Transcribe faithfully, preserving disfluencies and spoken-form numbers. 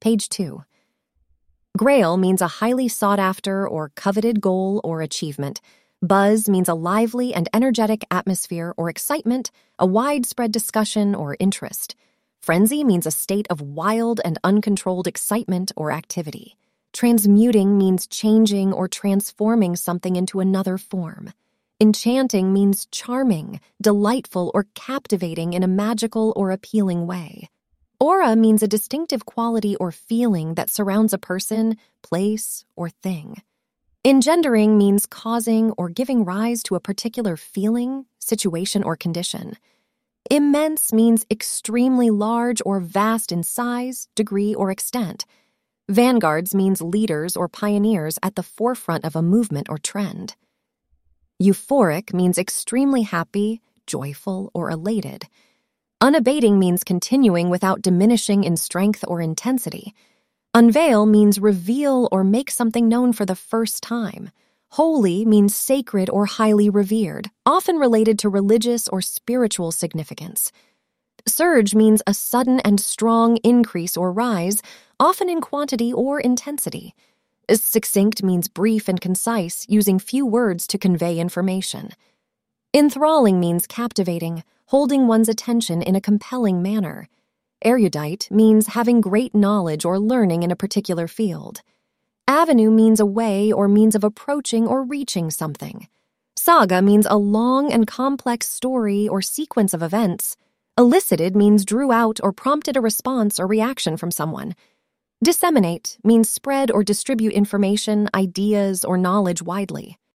Page two. Grail means a highly sought-after or coveted goal or achievement. Buzz means a lively and energetic atmosphere or excitement, a widespread discussion or interest. Frenzy means a state of wild and uncontrolled excitement or activity. Transmuting means changing or transforming something into another form. Enchanting means charming, delightful, or captivating in a magical or appealing way. Aura means a distinctive quality or feeling that surrounds a person, place, or thing. Engendering means causing or giving rise to a particular feeling, situation, or condition. Immense means extremely large or vast in size, degree, or extent. Vanguards means leaders or pioneers at the forefront of a movement or trend. Euphoric means extremely happy, joyful, or elated. Unabating means continuing without diminishing in strength or intensity. Unveil means reveal or make something known for the first time. Holy means sacred or highly revered, often related to religious or spiritual significance. Surge means a sudden and strong increase or rise, often in quantity or intensity. Succinct means brief and concise, using few words to convey information. Enthralling means captivating, holding one's attention in a compelling manner. Erudite means having great knowledge or learning in a particular field. Avenue means a way or means of approaching or reaching something. Saga means a long and complex story or sequence of events. Elicited means drew out or prompted a response or reaction from someone. Disseminate means spread or distribute information, ideas, or knowledge widely.